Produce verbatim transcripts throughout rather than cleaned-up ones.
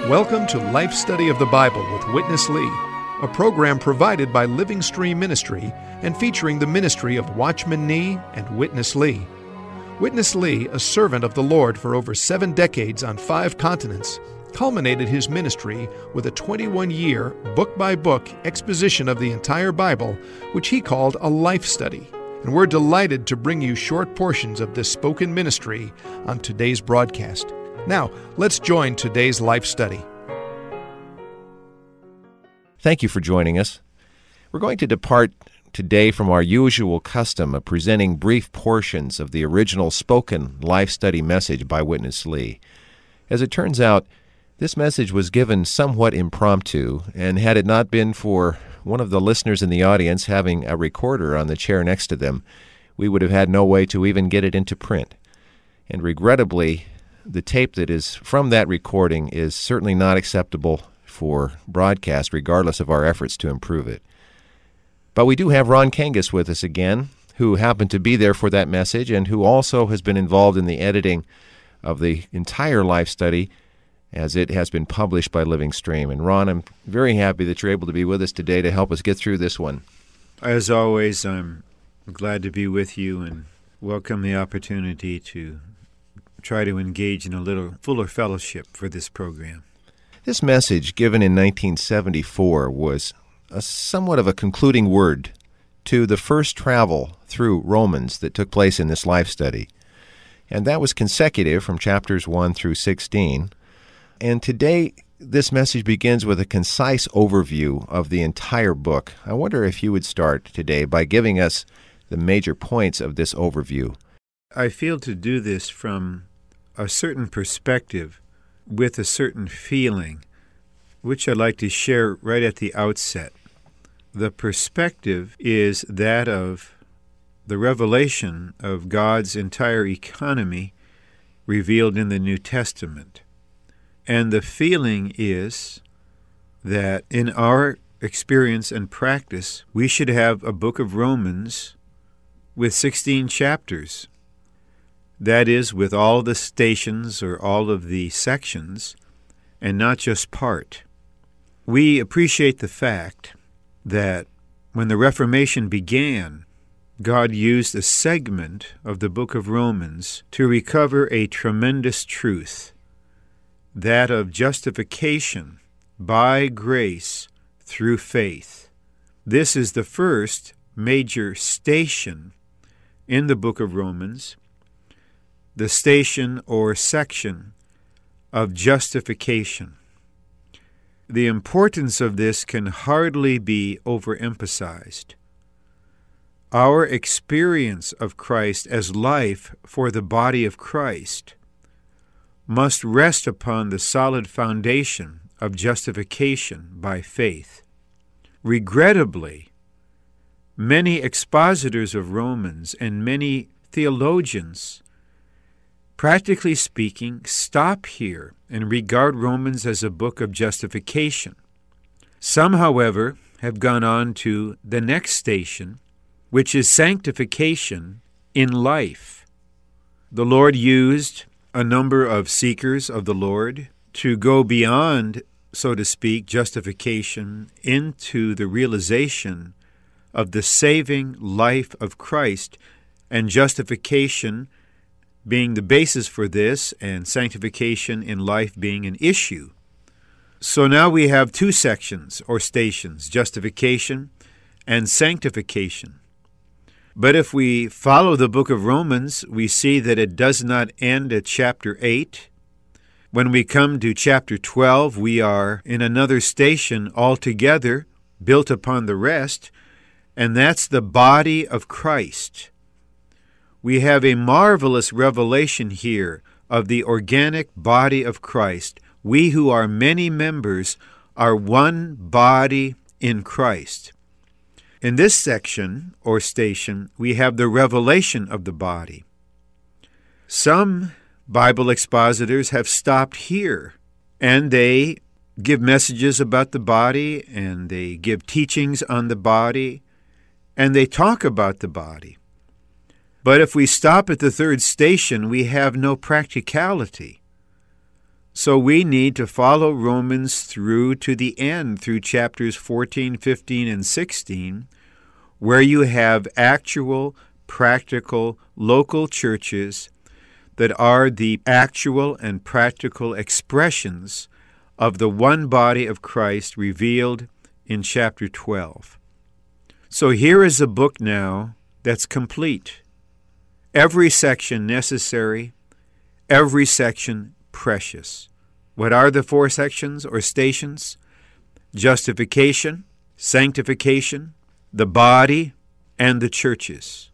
Welcome to Life Study of the Bible with Witness Lee, a program provided by Living Stream Ministry and featuring the ministry of Watchman Nee and Witness Lee. Witness Lee, a servant of the Lord for over seven decades on five continents, culminated his ministry with a twenty-one-year, book-by-book exposition of the entire Bible, which he called a life study. And we're delighted to bring you short portions of this spoken ministry on today's broadcast. Now, let's join today's life study. Thank you for joining us. We're going to depart today from our usual custom of presenting brief portions of the original spoken life study message by Witness Lee. As it turns out, this message was given somewhat impromptu, and had it not been for one of the listeners in the audience having a recorder on the chair next to them, we would have had no way to even get it into print. And regrettably, the tape that is from that recording is certainly not acceptable for broadcast, regardless of our efforts to improve it. But we do have Ron Kangas with us again, who happened to be there for that message and who also has been involved in the editing of the entire life study as it has been published by Living Stream. And Ron, I'm very happy that you're able to be with us today to help us get through this one. As always, I'm glad to be with you and welcome the opportunity to try to engage in a little fuller fellowship for this program. This message, given in nineteen seventy-four, was a somewhat of a concluding word to the first travel through Romans that took place in this life study. And that was consecutive from chapters one through sixteen. And today, this message begins with a concise overview of the entire book. I wonder if you would start today by giving us the major points of this overview. I feel to do this from a certain perspective with a certain feeling, which I'd like to share right at the outset. The perspective is that of the revelation of God's entire economy revealed in the New Testament. And the feeling is that in our experience and practice, we should have a book of Romans with sixteen chapters. That is, with all the stations or all of the sections, and not just part. We appreciate the fact that when the Reformation began, God used a segment of the book of Romans to recover a tremendous truth, that of justification by grace through faith. This is the first major station in the book of Romans, the station or section of justification. The importance of this can hardly be overemphasized. Our experience of Christ as life for the body of Christ must rest upon the solid foundation of justification by faith. Regrettably, many expositors of Romans and many theologians, practically speaking, stop here and regard Romans as a book of justification. Some, however, have gone on to the next station, which is sanctification in life. The Lord used a number of seekers of the Lord to go beyond, so to speak, justification into the realization of the saving life of Christ, and justification being the basis for this, and sanctification in life being an issue. So now we have two sections or stations, justification and sanctification. But if we follow the book of Romans, we see that it does not end at chapter eight. When we come to chapter twelve, we are in another station altogether, built upon the rest, and that's the body of Christ. We have a marvelous revelation here of the organic body of Christ. We who are many members are one body in Christ. In this section, or station, we have the revelation of the body. Some Bible expositors have stopped here, and they give messages about the body, and they give teachings on the body, and they talk about the body. But if we stop at the third station, we have no practicality. So we need to follow Romans through to the end, through chapters fourteen, fifteen, and sixteen, where you have actual, practical, local churches that are the actual and practical expressions of the one body of Christ revealed in chapter twelve. So here is a book now that's complete. Every section necessary, every section precious. What are the four sections or stations? Justification, sanctification, the body, and the churches.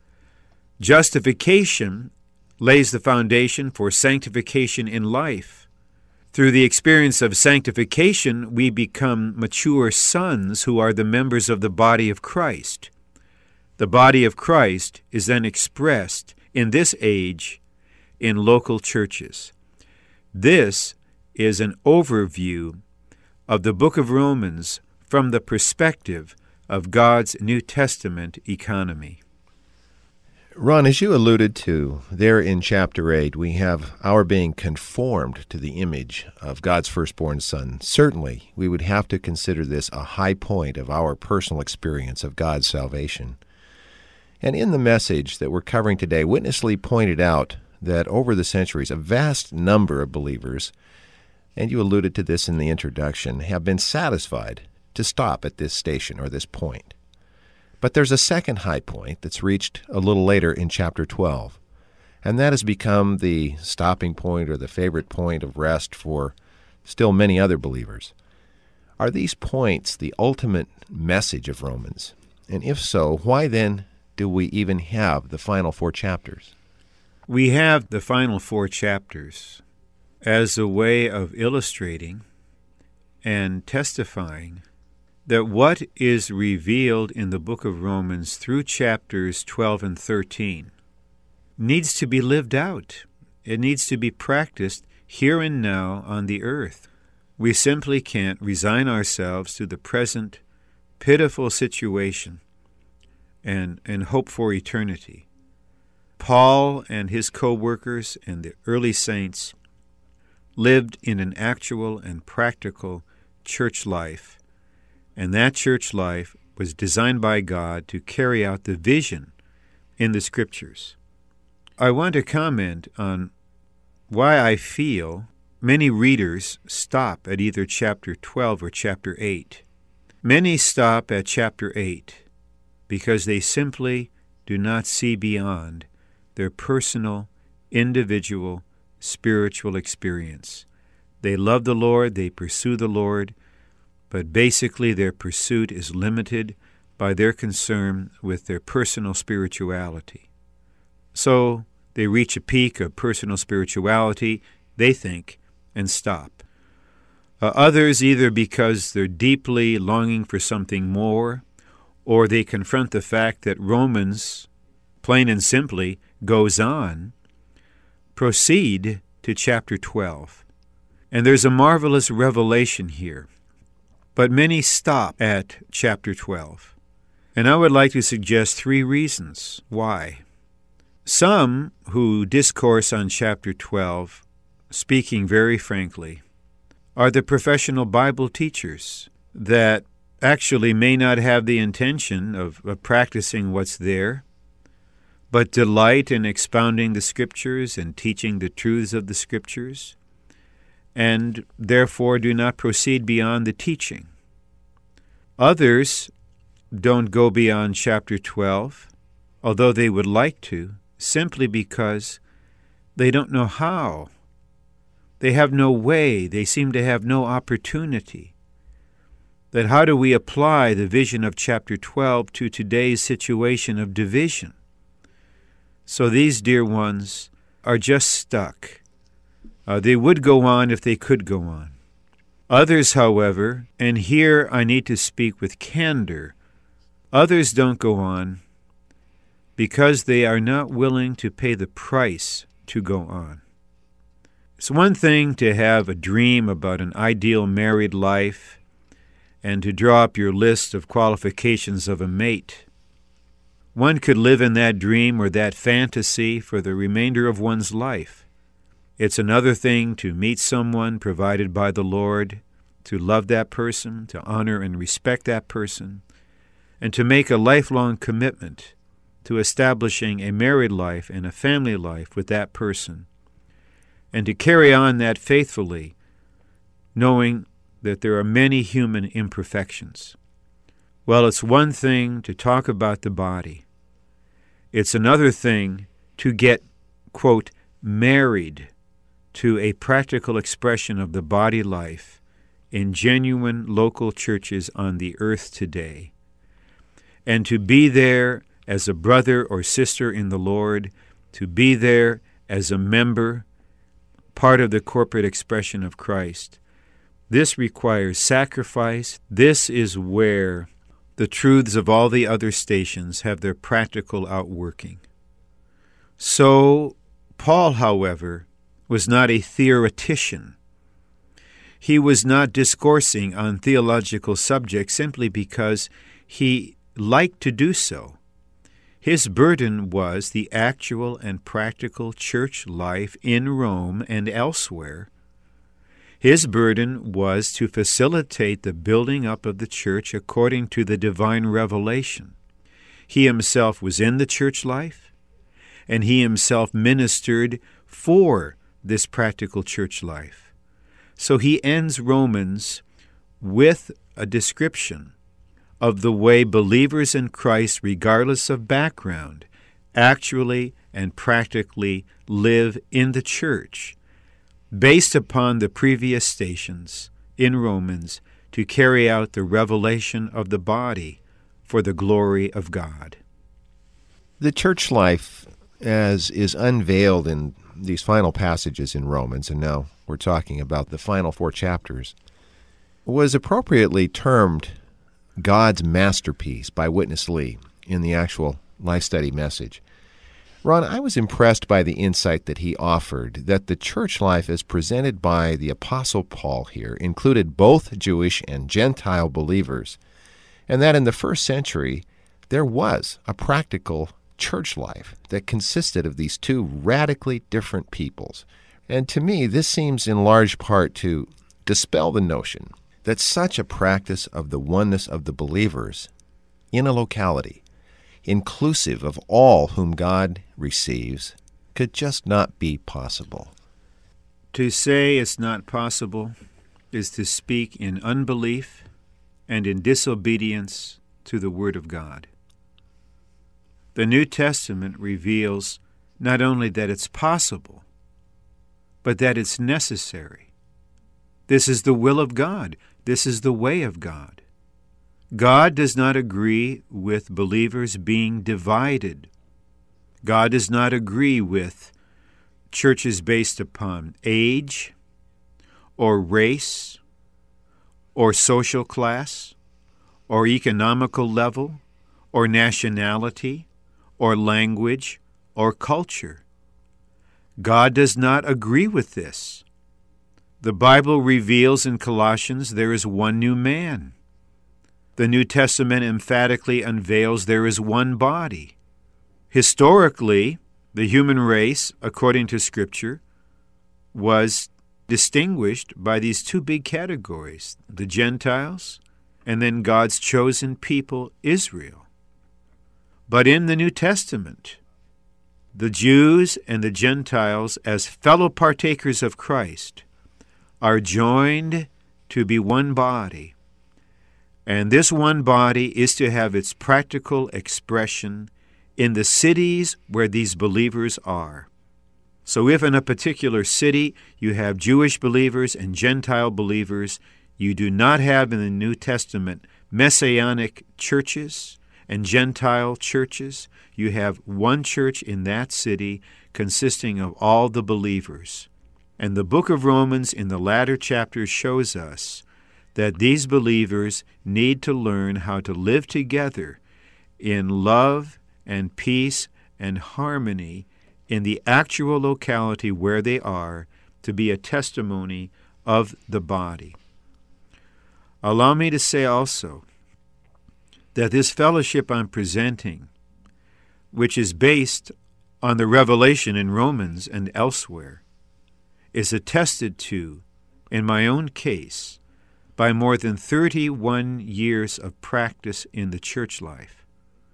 Justification lays the foundation for sanctification in life. Through the experience of sanctification, we become mature sons who are the members of the body of Christ. The body of Christ is then expressed in this age in local churches. This is an overview of the book of Romans from the perspective of God's New Testament economy. Ron, as you alluded to, there in chapter eight, we have our being conformed to the image of God's firstborn Son. Certainly, we would have to consider this a high point of our personal experience of God's salvation. And in the message that we're covering today, Witness Lee pointed out that over the centuries, a vast number of believers, and you alluded to this in the introduction, have been satisfied to stop at this station or this point. But there's a second high point that's reached a little later in chapter twelve, and that has become the stopping point or the favorite point of rest for still many other believers. Are these points the ultimate message of Romans? And if so, why then do we even have the final four chapters? We have the final four chapters as a way of illustrating and testifying that what is revealed in the book of Romans through chapters twelve and thirteen needs to be lived out. It needs to be practiced here and now on the earth. We simply can't resign ourselves to the present pitiful situation and, and hope for eternity. Paul and his co-workers and the early saints lived in an actual and practical church life, and that church life was designed by God to carry out the vision in the Scriptures. I want to comment on why I feel many readers stop at either chapter twelve or chapter eight. Many stop at chapter eight because they simply do not see beyond their personal, individual, spiritual experience. They love the Lord, they pursue the Lord, but basically their pursuit is limited by their concern with their personal spirituality. So they reach a peak of personal spirituality, they think, and stop. Uh, others, either because they're deeply longing for something more, or they confront the fact that Romans, plain and simply, goes on, proceed to chapter twelve. And there's a marvelous revelation here. But many stop at chapter twelve. And I would like to suggest three reasons why. Some who discourse on chapter twelve, speaking very frankly, are the professional Bible teachers that actually may not have the intention of, of practicing what's there, but delight in expounding the Scriptures and teaching the truths of the Scriptures, and therefore do not proceed beyond the teaching. Others don't go beyond chapter twelve, although they would like to, simply because they don't know how. They have no way. They seem to have no opportunity. That how do we apply the vision of chapter twelve to today's situation of division? So these dear ones are just stuck. Uh, they would go on if they could go on. Others, however, and here I need to speak with candor, others don't go on because they are not willing to pay the price to go on. It's one thing to have a dream about an ideal married life and to draw up your list of qualifications of a mate. One could live in that dream or that fantasy for the remainder of one's life. It's another thing to meet someone provided by the Lord, to love that person, to honor and respect that person, and to make a lifelong commitment to establishing a married life and a family life with that person, and to carry on that faithfully, knowing that there are many human imperfections. Well, it's one thing to talk about the body. It's another thing to get, quote, married to a practical expression of the body life in genuine local churches on the earth today, and to be there as a brother or sister in the Lord, to be there as a member, part of the corporate expression of Christ. This requires sacrifice. This is where the truths of all the other stations have their practical outworking. So, Paul, however, was not a theoretician. He was not discoursing on theological subjects simply because he liked to do so. His burden was the actual and practical church life in Rome and elsewhere. His burden was to facilitate the building up of the church according to the divine revelation. He himself was in the church life, and he himself ministered for this practical church life. So he ends Romans with a description of the way believers in Christ, regardless of background, actually and practically live in the church, based upon the previous stations in Romans, to carry out the revelation of the body for the glory of God. The church life, as is unveiled in these final passages in Romans, and now we're talking about the final four chapters, was appropriately termed God's masterpiece by Witness Lee in the actual Life Study message. Ron, I was impressed by the insight that he offered, that the church life as presented by the Apostle Paul here included both Jewish and Gentile believers, and that in the first century there was a practical church life that consisted of these two radically different peoples. And to me, this seems in large part to dispel the notion that such a practice of the oneness of the believers in a locality, inclusive of all whom God receives, could just not be possible. To say it's not possible is to speak in unbelief and in disobedience to the Word of God. The New Testament reveals not only that it's possible, but that it's necessary. This is the will of God. This is the way of God. God does not agree with believers being divided. God does not agree with churches based upon age or race or social class or economical level or nationality or language or culture. God does not agree with this. The Bible reveals in Colossians there is one new man. The New Testament emphatically unveils there is one body. Historically, the human race, according to Scripture, was distinguished by these two big categories, the Gentiles and then God's chosen people, Israel. But in the New Testament, the Jews and the Gentiles, as fellow partakers of Christ, are joined to be one body. And this one body is to have its practical expression in the cities where these believers are. So if in a particular city you have Jewish believers and Gentile believers, you do not have in the New Testament Messianic churches and Gentile churches. You have one church in that city consisting of all the believers. And the book of Romans in the latter chapters shows us that these believers need to learn how to live together in love and peace and harmony in the actual locality where they are, to be a testimony of the body. Allow me to say also that this fellowship I'm presenting, which is based on the revelation in Romans and elsewhere, is attested to, in my own case, by more than thirty-one years of practice in the church life.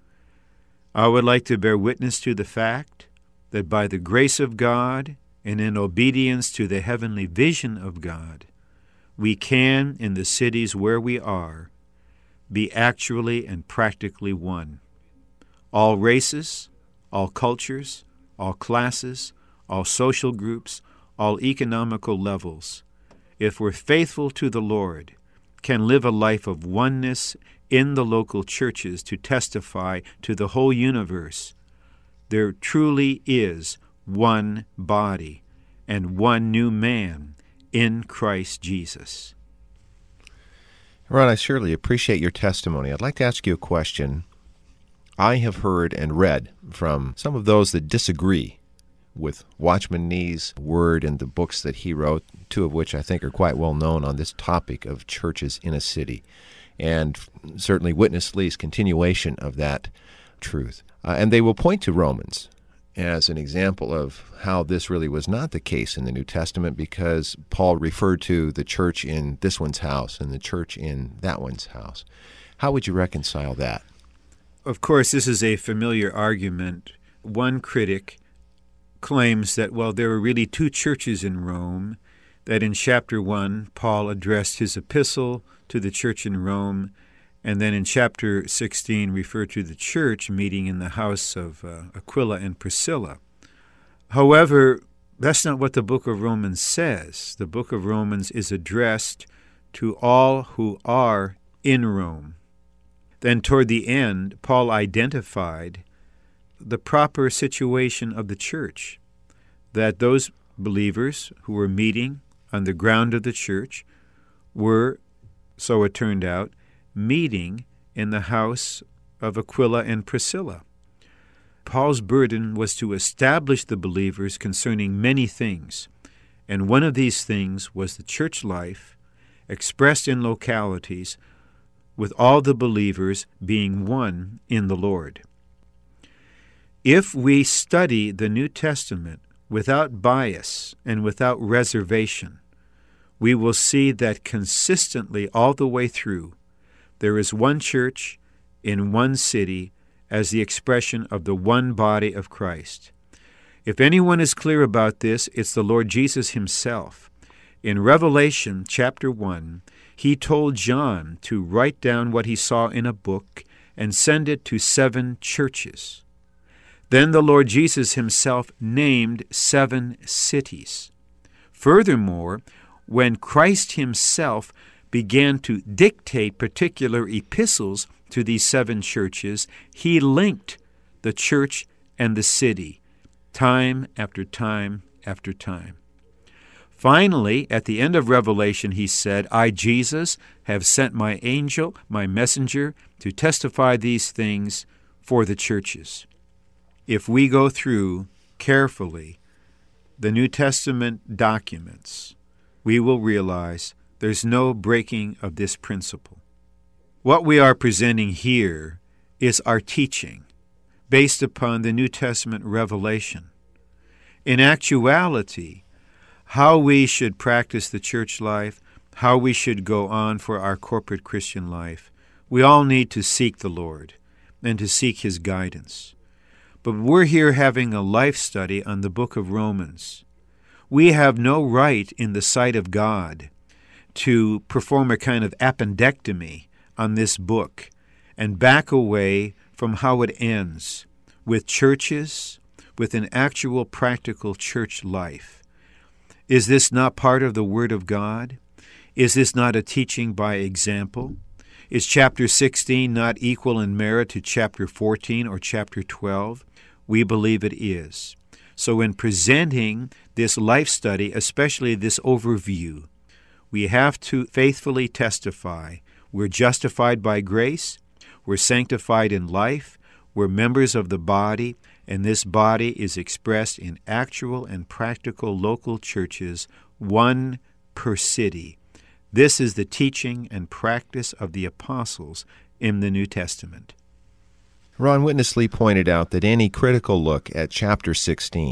I would like to bear witness to the fact that by the grace of God and in obedience to the heavenly vision of God, we can, in the cities where we are, be actually and practically one. All races, all cultures, all classes, all social groups, all economical levels, if we're faithful to the Lord, can live a life of oneness in the local churches to testify to the whole universe. There truly is one body and one new man in Christ Jesus. Ron, I surely appreciate your testimony. I'd like to ask you a question. I have heard and read from some of those that disagree with Watchman Nee's word and the books that he wrote, two of which I think are quite well known on this topic of churches in a city, and certainly Witness Lee's continuation of that truth. Uh, and they will point to Romans as an example of how this really was not the case in the New Testament, because Paul referred to the church in this one's house and the church in that one's house. How would you reconcile that? Of course, this is a familiar argument. One critic claims that, well, there were really two churches in Rome, that in chapter one, Paul addressed his epistle to the church in Rome, and then in chapter sixteen referred to the church meeting in the house of uh, Aquila and Priscilla. However, that's not what the book of Romans says. The book of Romans is addressed to all who are in Rome. Then toward the end, Paul identified the proper situation of the church, that those believers who were meeting on the ground of the church were, so it turned out, meeting in the house of Aquila and Priscilla. Paul's burden was to establish the believers concerning many things, and one of these things was the church life expressed in localities with all the believers being one in the Lord. If we study the New Testament without bias and without reservation, we will see that consistently all the way through, there is one church in one city as the expression of the one body of Christ. If anyone is clear about this, it's the Lord Jesus himself. In Revelation chapter one, he told John to write down what he saw in a book and send it to seven churches. Then the Lord Jesus himself named seven cities. Furthermore, when Christ himself began to dictate particular epistles to these seven churches, he linked the church and the city, time after time after time. Finally, at the end of Revelation, he said, I, Jesus, have sent my angel, my messenger, to testify these things for the churches. If we go through carefully the New Testament documents, we will realize there's no breaking of this principle. What we are presenting here is our teaching based upon the New Testament revelation. In actuality, how we should practice the church life, how we should go on for our corporate Christian life, we all need to seek the Lord and to seek his guidance. But we're here having a life study on the book of Romans. We have no right in the sight of God to perform a kind of appendectomy on this book and back away from how it ends with churches, with an actual practical church life. Is this not part of the Word of God? Is this not a teaching by example? Is chapter sixteen not equal in merit to chapter fourteen or chapter twelve? We believe it is. So in presenting this life study, especially this overview, we have to faithfully testify we're justified by grace, we're sanctified in life, we're members of the body, and this body is expressed in actual and practical local churches, one per city. This is the teaching and practice of the apostles in the New Testament. Ron, Witness Lee pointed out that any critical look at chapter sixteen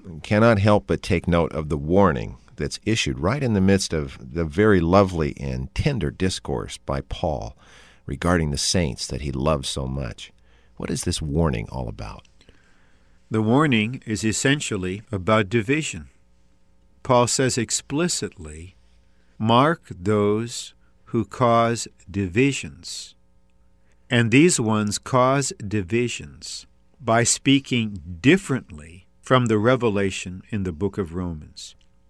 cannot help but take note of the warning that's issued right in the midst of the very lovely and tender discourse by Paul regarding the saints that he loves so much. What is this warning all about? The warning is essentially about division. Paul says explicitly, mark those who cause divisions. And these ones cause divisions by speaking differently from the revelation in the book of Romans.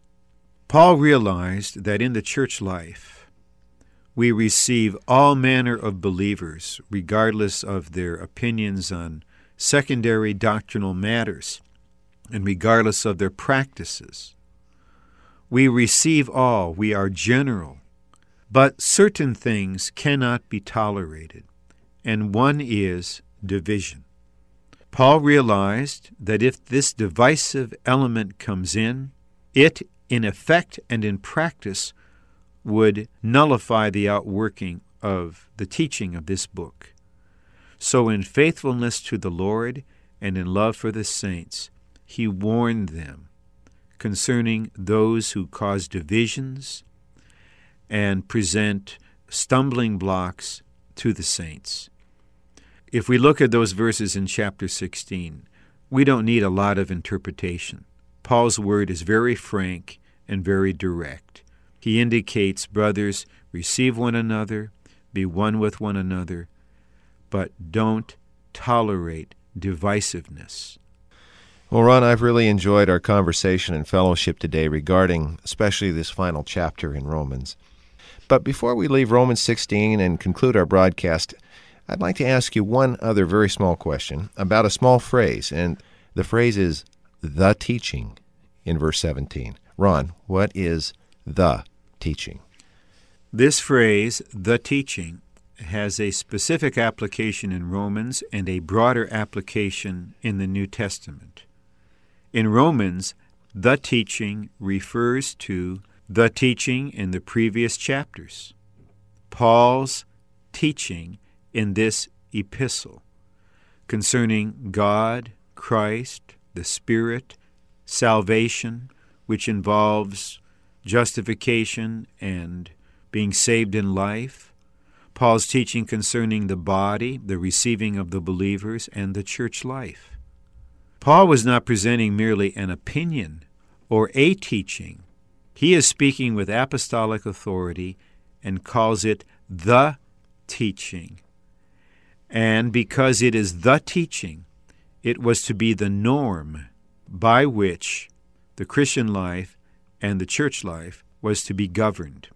Paul realized that in the church life, we receive all manner of believers, regardless of their opinions on secondary doctrinal matters, and regardless of their practices. We receive all, we are general, but certain things cannot be tolerated, and one is division. Paul realized that if this divisive element comes in, it, in effect and in practice, would nullify the outworking of the teaching of this book. So in faithfulness to the Lord and in love for the saints, he warned them concerning those who cause divisions and present stumbling blocks to the saints. If we look at those verses in chapter sixteen, we don't need a lot of interpretation. Paul's word is very frank and very direct. He indicates, brothers, receive one another, be one with one another, but don't tolerate divisiveness. Well, Ron, I've really enjoyed our conversation and fellowship today regarding especially this final chapter in Romans. But before we leave Romans sixteen and conclude our broadcast, I'd like to ask you one other very small question about a small phrase, and the phrase is the teaching in verse seventeen. Ron, what is the teaching? This phrase, the teaching, has a specific application in Romans and a broader application in the New Testament. In Romans, the teaching refers to the teaching in the previous chapters. Paul's teaching in this epistle concerning God, Christ, the Spirit, salvation, which involves justification and being saved in life, Paul's teaching concerning the body, the receiving of the believers, and the church life. Paul was not presenting merely an opinion or a teaching. He is speaking with apostolic authority and calls it the teaching. And because it is the teaching, it was to be the norm by which the Christian life and the church life was to be governed.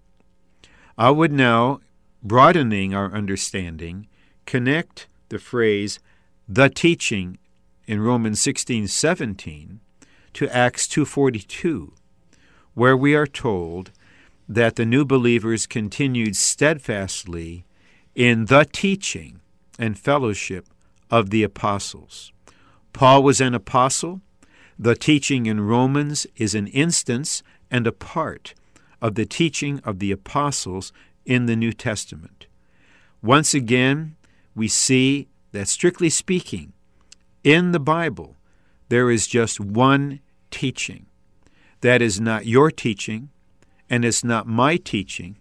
I would now, broadening our understanding, connect the phrase, the teaching, in Romans sixteen seventeen to Acts two forty-two, where we are told that the new believers continued steadfastly in the teaching and fellowship of the apostles. Paul was an apostle. The teaching in Romans is an instance and a part of the teaching of the apostles in the New Testament. Once again, we see that, strictly speaking, in the Bible, there is just one teaching. That is not your teaching, and it's not my teaching,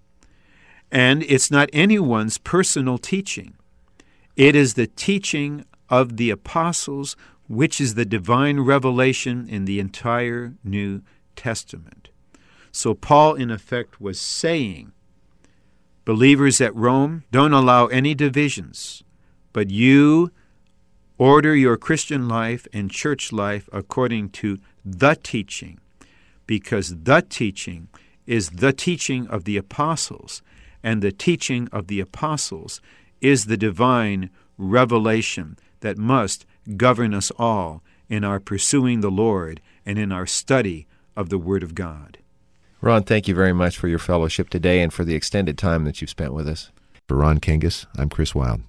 and it's not anyone's personal teaching. It is the teaching of the apostles, which is the divine revelation in the entire New Testament. So Paul, in effect, was saying, believers at Rome, don't allow any divisions, but you order your Christian life and church life according to the teaching, because the teaching is the teaching of the apostles, and the teaching of the apostles is the divine revelation that must govern us all in our pursuing the Lord and in our study of the Word of God. Ron, thank you very much for your fellowship today and for the extended time that you've spent with us. For Ron Kangas, I'm Chris Wilde.